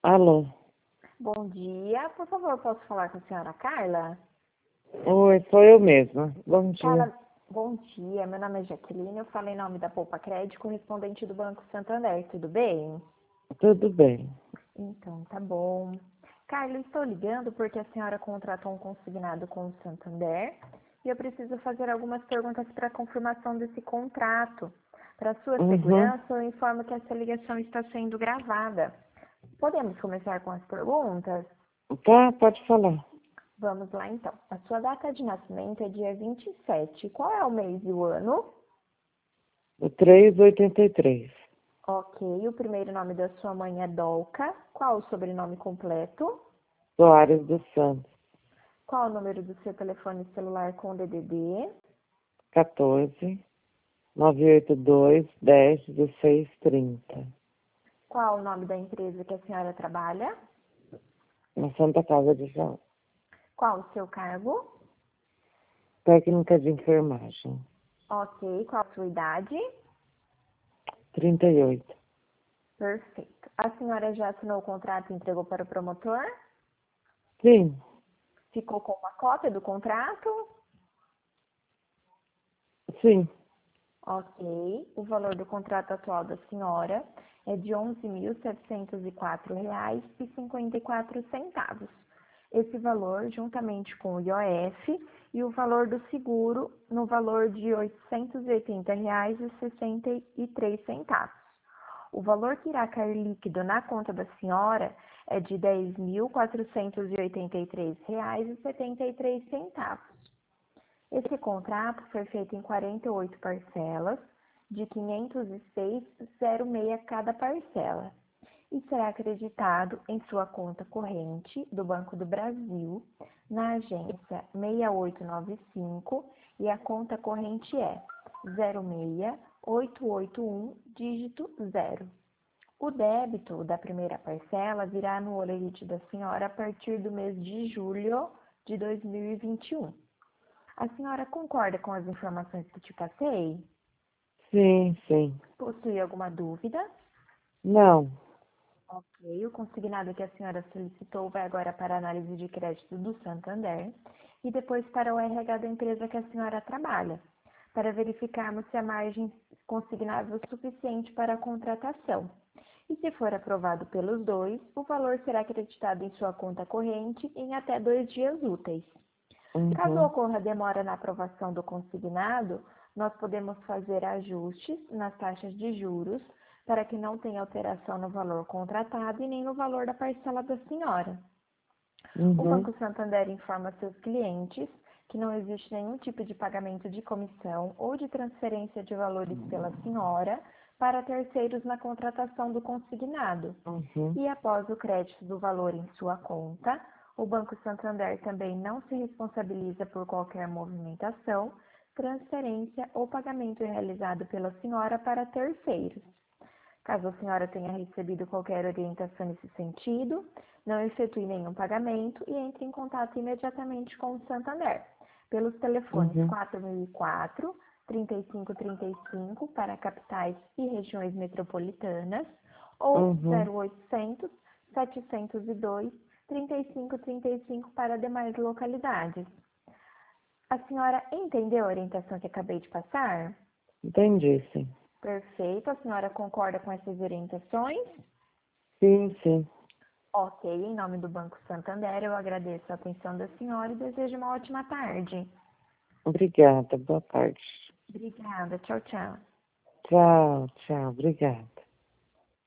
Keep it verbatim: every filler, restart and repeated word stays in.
Alô? Bom dia, por favor, posso falar com a senhora Carla? Oi, sou eu mesma. Bom dia. Carla, bom dia, meu nome é Jaqueline, eu falo em nome da Poupa Crédito, correspondente do Banco Santander, tudo bem? Tudo bem. Então, tá bom. Carla, estou ligando porque a senhora contratou um consignado com o Santander e eu preciso fazer algumas perguntas para confirmação desse contrato. Para sua Uhum. segurança, eu informo que essa ligação está sendo gravada. Podemos começar com as perguntas? Tá, pode falar. Vamos lá então. A sua data de nascimento é dia vinte e sete. Qual é o mês e o ano? O três oitenta e três. Ok. O primeiro nome da sua mãe é Dolca. Qual o sobrenome completo? Soares dos Santos. Qual o número do seu telefone celular com D D D? quatorze, nove oito dois, dez, dezesseis, trinta. Qual o nome da empresa que a senhora trabalha? Na Santa Casa de João. Qual o seu cargo? Técnica de enfermagem. Ok. Qual a sua idade? trinta e oito. Perfeito. A senhora já assinou o contrato e entregou para o promotor? Sim, Ficou com uma cópia do contrato? sim. Ok. O valor do contrato atual da senhora é de onze mil setecentos e quatro reais e cinquenta e quatro centavos. Esse valor, juntamente com o I O F e o valor do seguro, no valor de oitocentos e oitenta reais e sessenta e três centavos. O valor que irá cair líquido na conta da senhora é de dez mil quatrocentos e oitenta e três reais e setenta e três centavos. Esse contrato foi feito em quarenta e oito parcelas, de quinhentos e seis vírgula zero seis cada parcela, e será acreditado em sua conta corrente do Banco do Brasil, na agência seis oito nove cinco, e a conta corrente é zero seis oito oito um, dígito zero. O débito da primeira parcela virá no holerite da senhora a partir do mês de julho de dois mil e vinte e um. A senhora concorda com as informações que te passei? Sim, sim. Possui alguma dúvida? Não. Ok, o consignado que a senhora solicitou vai agora para a análise de crédito do Santander e depois para o R H da empresa que a senhora trabalha, para verificarmos se a margem consignável é suficiente para a contratação. E se for aprovado pelos dois, o valor será acreditado em sua conta corrente em até dois dias úteis. Caso Uhum. ocorra demora na aprovação do consignado, nós podemos fazer ajustes nas taxas de juros para que não tenha alteração no valor contratado e nem no valor da parcela da senhora. O Uhum. Banco Santander informa seus clientes que não existe nenhum tipo de pagamento de comissão ou de transferência de valores pela senhora para terceiros na contratação do consignado. Uhum. E após o crédito do valor em sua conta, o Banco Santander também não se responsabiliza por qualquer movimentação, transferência ou pagamento realizado pela senhora para terceiros. Caso a senhora tenha recebido qualquer orientação nesse sentido, não efetue nenhum pagamento e entre em contato imediatamente com o Santander, pelos telefones Uhum. quatro mil e quatro, trinta e cinco trinta e cinco para capitais e regiões metropolitanas ou Uhum. zero oitocentos, setecentos e dois, trinta e cinco trinta e cinco para demais localidades. A senhora entendeu a orientação que acabei de passar? Entendi, sim. Perfeito. A senhora concorda com essas orientações? Sim, sim. Ok. Em nome do Banco Santander, eu agradeço a atenção da senhora e desejo uma ótima tarde. Obrigada. Boa tarde. Obrigada. Tchau, tchau. Tchau, tchau. Obrigada.